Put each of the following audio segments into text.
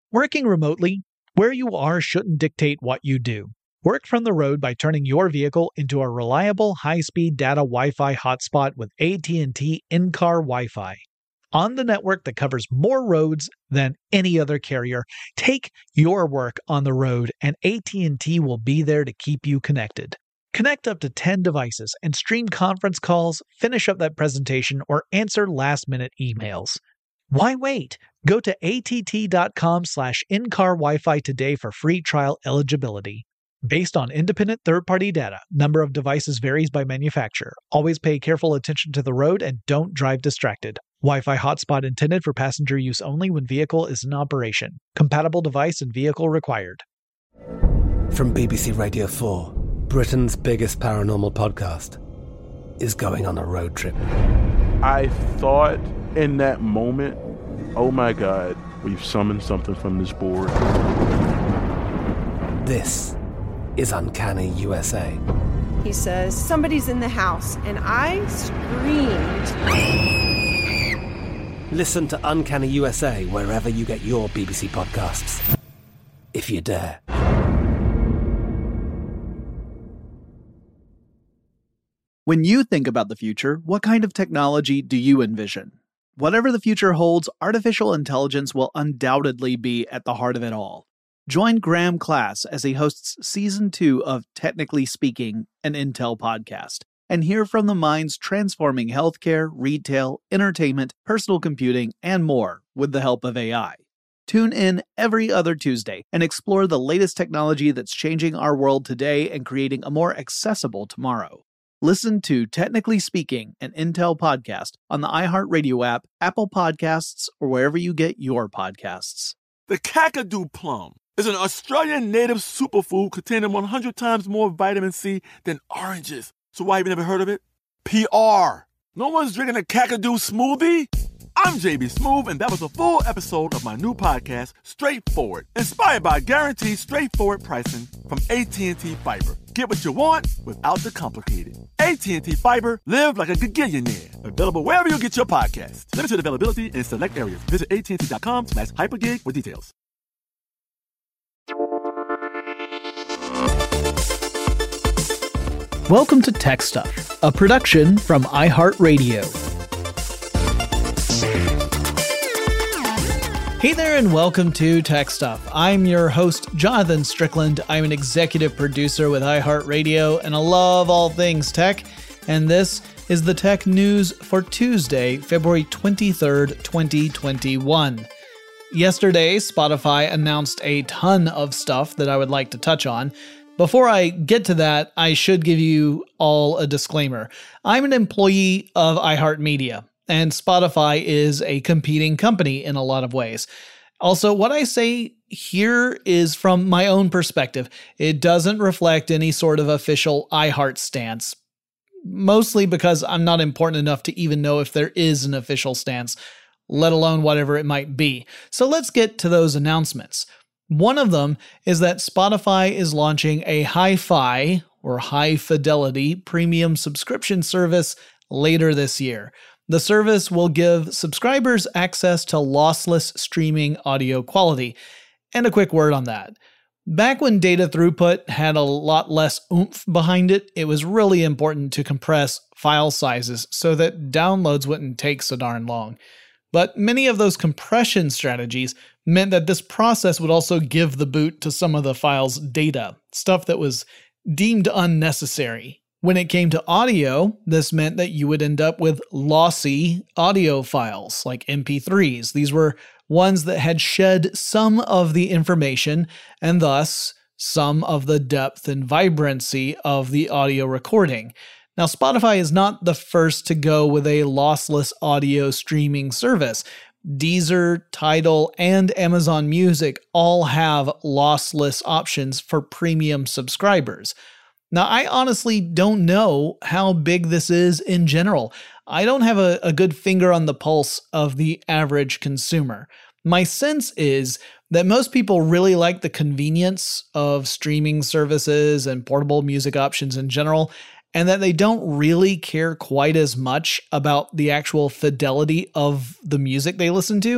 Working remotely, where you are shouldn't dictate what you do. Work from the road by turning your vehicle into a reliable high-speed data Wi-Fi hotspot with AT&T in-car Wi-Fi. On the network that covers more roads than any other carrier, take your work on the road and AT&T will be there to keep you connected. Connect up to 10 devices and stream conference calls, finish up that presentation, or answer last-minute emails. Why wait? Go to att.com/in-car Wi-Fi today for free trial eligibility. Based on independent third-party data, number of devices varies by manufacturer. Always pay careful attention to the road and don't drive distracted. Wi-Fi hotspot intended for passenger use only when vehicle is in operation. Compatible device and vehicle required. From BBC Radio 4, Britain's biggest paranormal podcast is going on a road trip. I thought in that moment, oh my God, we've summoned something from this board. This is Uncanny USA. He says, somebody's in the house, and I screamed. Listen to Uncanny USA wherever you get your BBC podcasts, if you dare. When you think about the future, what kind of technology do you envision? Whatever the future holds, artificial intelligence will undoubtedly be at the heart of it all. Join Graham Class as he hosts Season 2 of Technically Speaking, an Intel podcast, and hear from the minds transforming healthcare, retail, entertainment, personal computing, and more with the help of AI. Tune in every other Tuesday and explore the latest technology that's changing our world today and creating a more accessible tomorrow. Listen to Technically Speaking, an Intel podcast on the iHeartRadio app, Apple Podcasts, or wherever you get your podcasts. The Kakadu plum is an Australian native superfood containing 100 times more vitamin C than oranges. So why have you never heard of it? PR. No one's drinking a Kakadu smoothie? I'm JB Smoove, and that was a full episode of my new podcast, Straightforward, inspired by guaranteed straightforward pricing from AT&T Fiber. Get what you want without the complicated. AT&T Fiber, live like a gigillionaire. Available wherever you get your podcasts. Limited availability in select areas. Visit AT&T.com/hypergig for details. Welcome to Tech Stuff, a production from iHeartRadio. Hey there and welcome to Tech Stuff. I'm your host, Jonathan Strickland. I'm an executive producer with iHeartRadio, and I love all things tech. And this is the tech news for Tuesday, February 23rd, 2021. Yesterday, Spotify announced a ton of stuff that I would like to touch on. Before I get to that, I should give you all a disclaimer. I'm an employee of iHeartMedia, and Spotify is a competing company in a lot of ways. Also, what I say here is from my own perspective. It doesn't reflect any sort of official iHeart stance, mostly because I'm not important enough to even know if there is an official stance, let alone whatever it might be. So let's get to those announcements. One of them is that Spotify is launching a hi-fi or high fidelity premium subscription service later this year. The service will give subscribers access to lossless streaming audio quality. And a quick word on that. Back when data throughput had a lot less oomph behind it, it was really important to compress file sizes so that downloads wouldn't take so darn long. But many of those compression strategies meant that this process would also give the boot to some of the file's data, stuff that was deemed unnecessary. When it came to audio, this meant that you would end up with lossy audio files like MP3s. These were ones that had shed some of the information and thus some of the depth and vibrancy of the audio recording. Now, Spotify is not the first to go with a lossless audio streaming service. Deezer, Tidal, and Amazon Music all have lossless options for premium subscribers. Now, I honestly don't know how big this is in general. I don't have a good finger on the pulse of the average consumer. My sense is that most people really like the convenience of streaming services and portable music options in general, and that they don't really care quite as much about the actual fidelity of the music they listen to,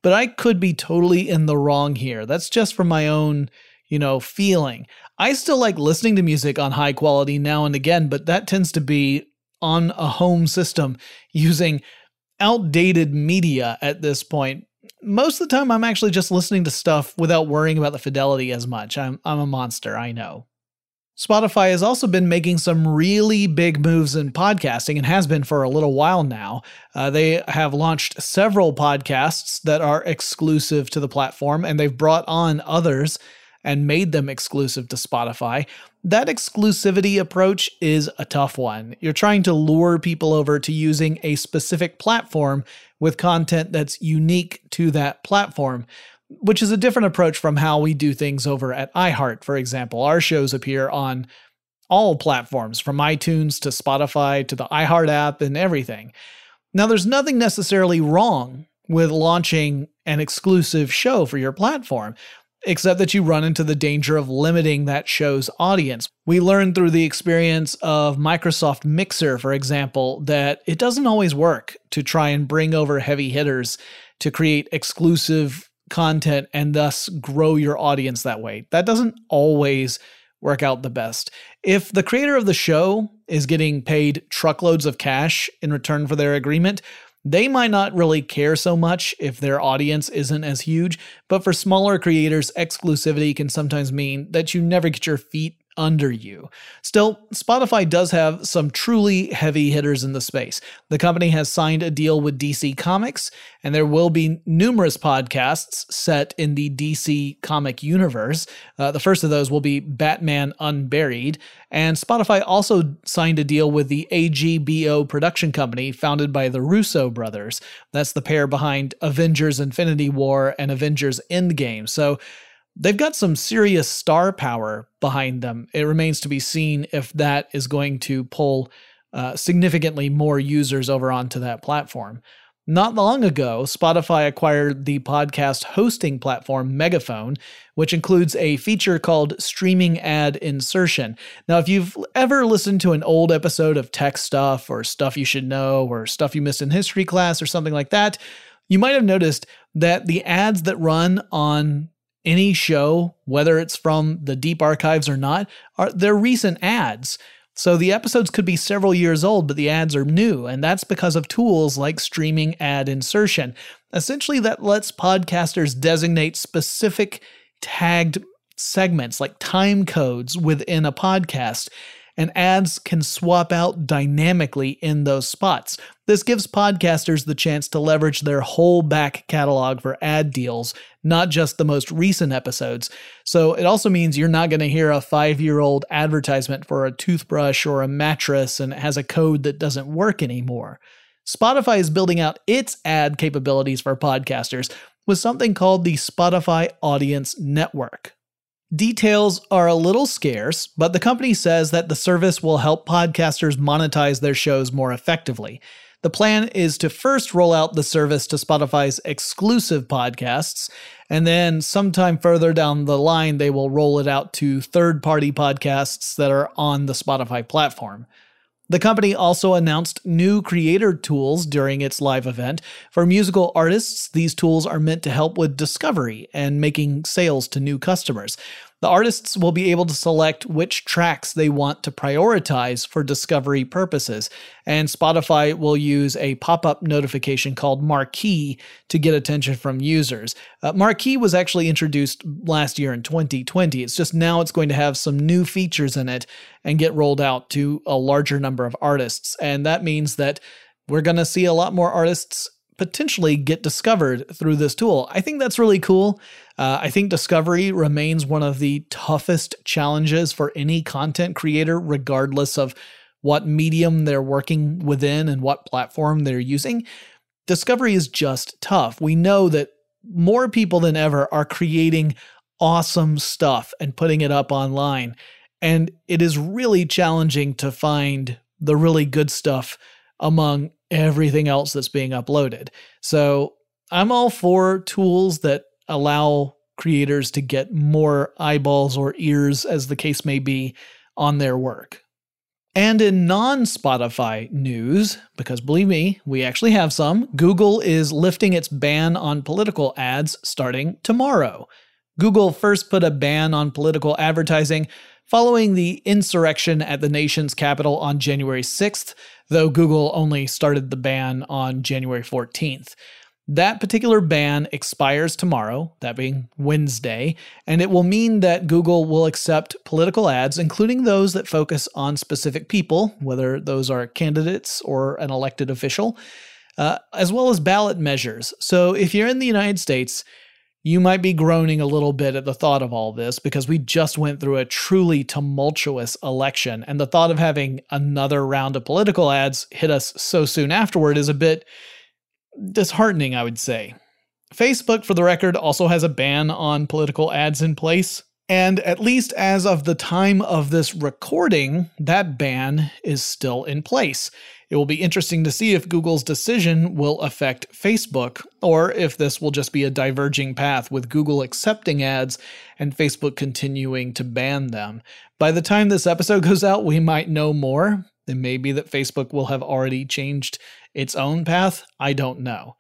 but I could be totally in the wrong here. That's just from my own, feeling. I still like listening to music on high quality now and again, but that tends to be on a home system using outdated media at this point. Most of the time, I'm actually just listening to stuff without worrying about the fidelity as much. I'm a monster, I know. Spotify has also been making some really big moves in podcasting and has been for a little while now. They have launched several podcasts that are exclusive to the platform, and they've brought on others and made them exclusive to Spotify. That exclusivity approach is a tough one. You're trying to lure people over to using a specific platform with content that's unique to that platform, which is a different approach from how we do things over at iHeart, for example. Our shows appear on all platforms, from iTunes to Spotify to the iHeart app and everything. Now, there's nothing necessarily wrong with launching an exclusive show for your platform, except that you run into the danger of limiting that show's audience. We learned through the experience of Microsoft Mixer, for example, that it doesn't always work to try and bring over heavy hitters to create exclusive content and thus grow your audience that way. That doesn't always work out the best. If the creator of the show is getting paid truckloads of cash in return for their agreement, they might not really care so much if their audience isn't as huge, but for smaller creators, exclusivity can sometimes mean that you never get your feet under you. Still, Spotify does have some truly heavy hitters in the space. The company has signed a deal with DC Comics, and there will be numerous podcasts set in the DC comic universe. The first of those will be Batman Unburied, and Spotify also signed a deal with the AGBO production company founded by the Russo brothers. That's the pair behind Avengers Infinity War and Avengers Endgame. So they've got some serious star power behind them. It remains to be seen if that is going to pull significantly more users over onto that platform. Not long ago, Spotify acquired the podcast hosting platform Megaphone, which includes a feature called streaming ad insertion. Now, if you've ever listened to an old episode of Tech Stuff or Stuff You Should Know or Stuff You Missed in History Class or something like that, you might have noticed that the ads that run on any show, whether it's from the deep archives or not, they're recent ads. So the episodes could be several years old, but the ads are new, and that's because of tools like streaming ad insertion. Essentially, that lets podcasters designate specific tagged segments, like time codes within a podcast, and ads can swap out dynamically in those spots. This gives podcasters the chance to leverage their whole back catalog for ad deals, not just the most recent episodes. So it also means you're not going to hear a 5-year-old advertisement for a toothbrush or a mattress and it has a code that doesn't work anymore. Spotify is building out its ad capabilities for podcasters with something called the Spotify Audience Network. Details are a little scarce, but the company says that the service will help podcasters monetize their shows more effectively. The plan is to first roll out the service to Spotify's exclusive podcasts, and then sometime further down the line, they will roll it out to third-party podcasts that are on the Spotify platform. The company also announced new creator tools during its live event. For musical artists, these tools are meant to help with discovery and making sales to new customers. The artists will be able to select which tracks they want to prioritize for discovery purposes, and Spotify will use a pop-up notification called Marquee to get attention from users. Marquee was actually introduced last year in 2020. It's just now it's going to have some new features in it and get rolled out to a larger number of artists, and that means that we're going to see a lot more artists potentially get discovered through this tool. I think that's really cool. I think discovery remains one of the toughest challenges for any content creator, regardless of what medium they're working within and what platform they're using. Discovery is just tough. We know that more people than ever are creating awesome stuff and putting it up online. And it is really challenging to find the really good stuff among everything else that's being uploaded. So I'm all for tools that allow creators to get more eyeballs or ears, as the case may be, on their work. And in non-Spotify news, because believe me, we actually have some, Google is lifting its ban on political ads starting tomorrow. Google first put a ban on political advertising following the insurrection at the nation's capital on January 6th, though Google only started the ban on January 14th. That particular ban expires tomorrow, that being Wednesday, and it will mean that Google will accept political ads, including those that focus on specific people, whether those are candidates or an elected official, as well as ballot measures. So if you're in the United States, you might be groaning a little bit at the thought of all this because we just went through a truly tumultuous election, and the thought of having another round of political ads hit us so soon afterward is a bit disheartening, I would say. Facebook, for the record, also has a ban on political ads in place, and at least as of the time of this recording, that ban is still in place. It will be interesting to see if Google's decision will affect Facebook, or if this will just be a diverging path with Google accepting ads and Facebook continuing to ban them. By the time this episode goes out, we might know more. It may be that Facebook will have already changed its own path. I don't know.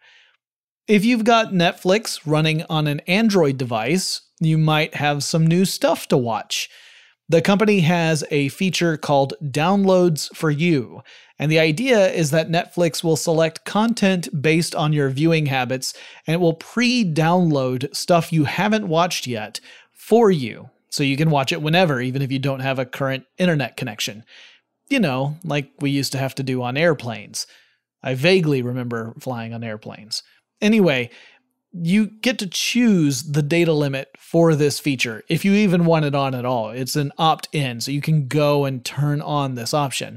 If you've got Netflix running on an Android device, you might have some new stuff to watch. The company has a feature called Downloads for You, and the idea is that Netflix will select content based on your viewing habits, and it will pre-download stuff you haven't watched yet for you, so you can watch it whenever, even if you don't have a current internet connection. You know, like we used to have to do on airplanes. I vaguely remember flying on airplanes. Anyway, you get to choose the data limit for this feature, if you even want it on at all. It's an opt-in, so you can go and turn on this option.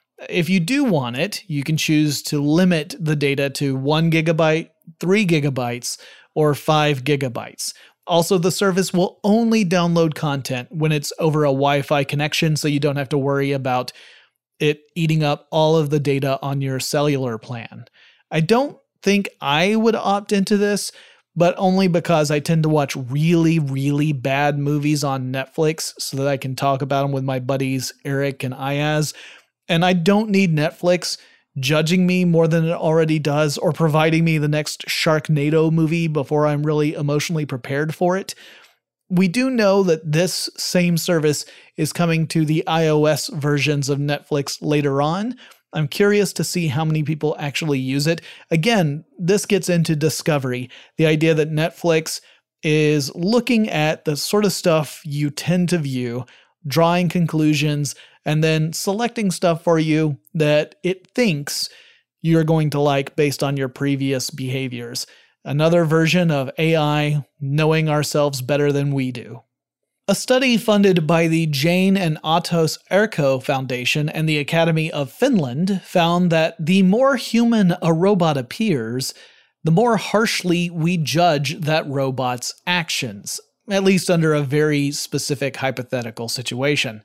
If you do want it, you can choose to limit the data to 1 gigabyte, 3 gigabytes, or 5 gigabytes. Also, the service will only download content when it's over a Wi-Fi connection, so you don't have to worry about it eating up all of the data on your cellular plan. I don't think I would opt into this, but only because I tend to watch really, really bad movies on Netflix so that I can talk about them with my buddies Eric and Ayaz. And I don't need Netflix judging me more than it already does or providing me the next Sharknado movie before I'm really emotionally prepared for it. We do know that this same service is coming to the iOS versions of Netflix later on. I'm curious to see how many people actually use it. Again, this gets into discovery, the idea that Netflix is looking at the sort of stuff you tend to view, drawing conclusions, and then selecting stuff for you that it thinks you're going to like based on your previous behaviors. Another version of AI knowing ourselves better than we do. A study funded by the Jane and Atos Erkko Foundation and the Academy of Finland found that the more human a robot appears, the more harshly we judge that robot's actions, at least under a very specific hypothetical situation.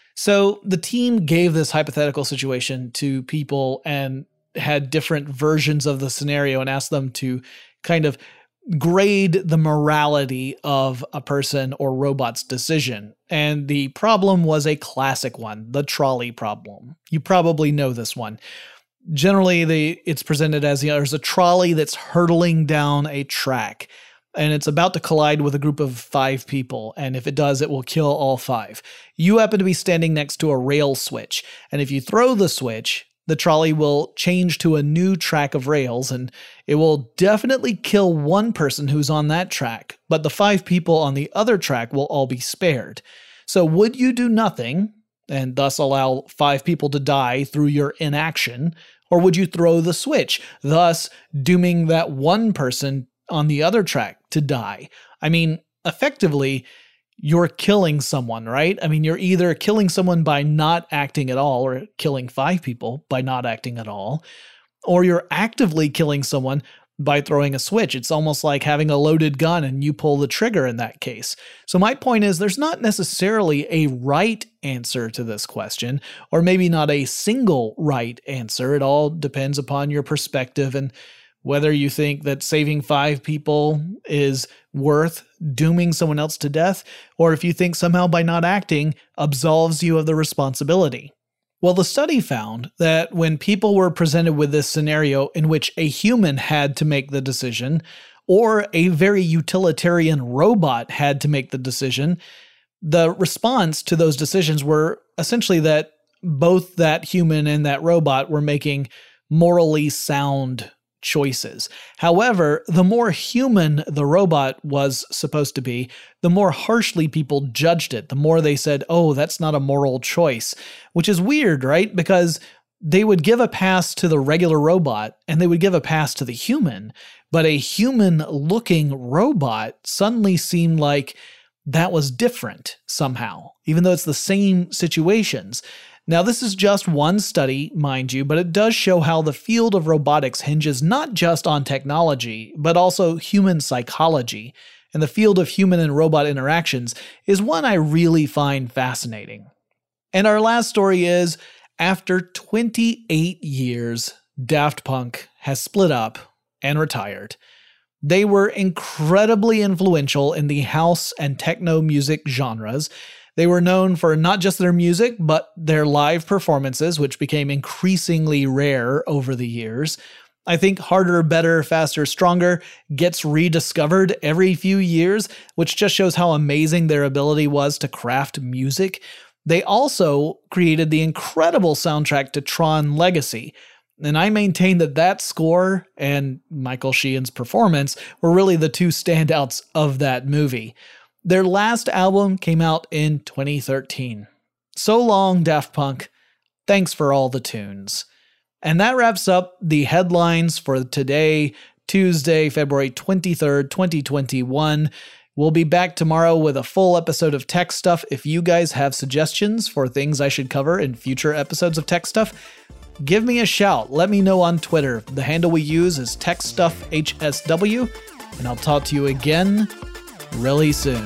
So the team gave this hypothetical situation to people and had different versions of the scenario and asked them to kind of grade the morality of a person or robot's decision. And the problem was a classic one, the trolley problem. You probably know this one. Generally, it's presented as, there's a trolley that's hurtling down a track, and it's about to collide with a group of 5 people, and if it does, it will kill all 5. You happen to be standing next to a rail switch, and if you throw the switch, the trolley will change to a new track of rails, and it will definitely kill one person who's on that track, but the 5 people on the other track will all be spared. So would you do nothing, and thus allow 5 people to die through your inaction, or would you throw the switch, thus dooming that one person on the other track to die? I mean, effectively, you're killing someone, right? I mean, you're either killing someone by not acting at all, or killing 5 people by not acting at all, or you're actively killing someone by throwing a switch. It's almost like having a loaded gun and you pull the trigger in that case. So my point is, there's not necessarily a right answer to this question, or maybe not a single right answer. It all depends upon your perspective and whether you think that saving 5 people is worth dooming someone else to death, or if you think somehow by not acting absolves you of the responsibility. Well, the study found that when people were presented with this scenario in which a human had to make the decision, or a very utilitarian robot had to make the decision, the response to those decisions were essentially that both that human and that robot were making morally sound choices. However, the more human the robot was supposed to be, the more harshly people judged it, the more they said, oh, that's not a moral choice, which is weird, right? Because they would give a pass to the regular robot and they would give a pass to the human, but a human-looking robot suddenly seemed like that was different somehow, even though it's the same situations. Now, this is just one study, mind you, but it does show how the field of robotics hinges not just on technology, but also human psychology. And the field of human and robot interactions is one I really find fascinating. And our last story is, after 28 years, Daft Punk has split up and retired. They were incredibly influential in the house and techno music genres. They were known for not just their music, but their live performances, which became increasingly rare over the years. I think Harder, Better, Faster, Stronger gets rediscovered every few years, which just shows how amazing their ability was to craft music. They also created the incredible soundtrack to Tron Legacy, and I maintain that that score and Michael Sheehan's performance were really the two standouts of that movie. Their last album came out in 2013. So long, Daft Punk. Thanks for all the tunes. And that wraps up the headlines for today, Tuesday, February 23rd, 2021. We'll be back tomorrow with a full episode of Tech Stuff. If you guys have suggestions for things I should cover in future episodes of Tech Stuff, give me a shout. Let me know on Twitter. The handle we use is TechStuffHSW, and I'll talk to you again really soon.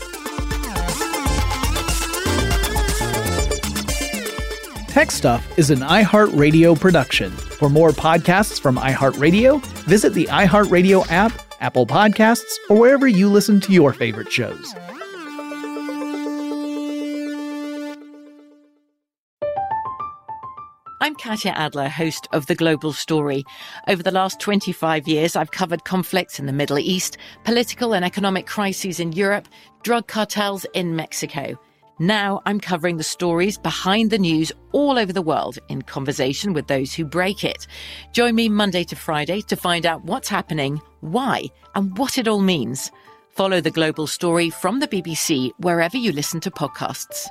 Tech Stuff is an iHeartRadio production. For more podcasts from iHeartRadio, visit the iHeartRadio app, Apple Podcasts, or wherever you listen to your favorite shows. I'm Katya Adler, host of The Global Story. Over the last 25 years, I've covered conflicts in the Middle East, political and economic crises in Europe, drug cartels in Mexico. Now I'm covering the stories behind the news all over the world in conversation with those who break it. Join me Monday to Friday to find out what's happening, why, and what it all means. Follow The Global Story from the BBC wherever you listen to podcasts.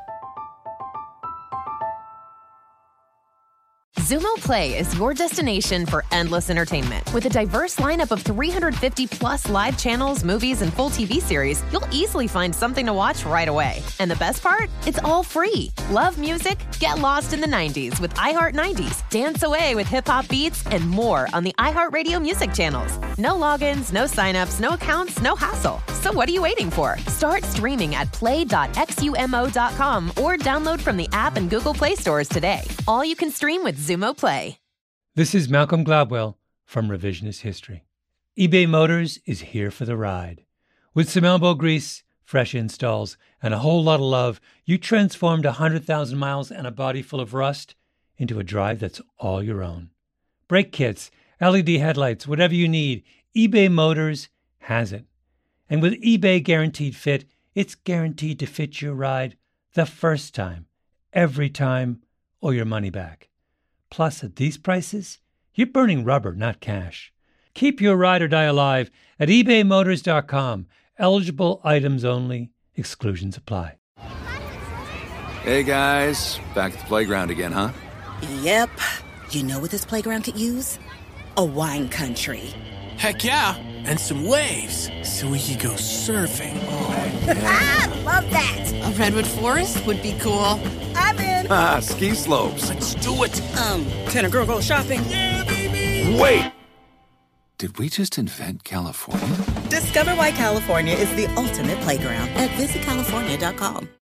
Xumo Play is your destination for endless entertainment. With a diverse lineup of 350-plus live channels, movies, and full TV series, you'll easily find something to watch right away. And the best part? It's all free. Love music? Get lost in the 90s with iHeart 90s. Dance away with hip-hop beats and more on the iHeartRadio music channels. No logins, no signups, no accounts, no hassle. So what are you waiting for? Start streaming at play.xumo.com or download from the app and Google Play stores today. All you can stream with Xumo Play. This is Malcolm Gladwell from Revisionist History. eBay Motors is here for the ride. With some elbow grease, fresh installs, and a whole lot of love, you transformed 100,000 miles and a body full of rust into a drive that's all your own. Brake kits, LED headlights, whatever you need, eBay Motors has it. And with eBay Guaranteed Fit, it's guaranteed to fit your ride the first time, every time, or your money back. Plus, at these prices, you're burning rubber, not cash. Keep your ride or die alive at ebaymotors.com. Eligible items only. Exclusions apply. Hey, guys. Back at the playground again, huh? Yep. You know what this playground could use? A wine country. Heck yeah. And some waves so we could go surfing. Oh, yeah. Love that. A redwood forest would be cool. I'm in. Ski slopes. Let's do it. Can a girl go shopping? Yeah, baby. Wait. Did we just invent California? Discover why California is the ultimate playground at visitcalifornia.com.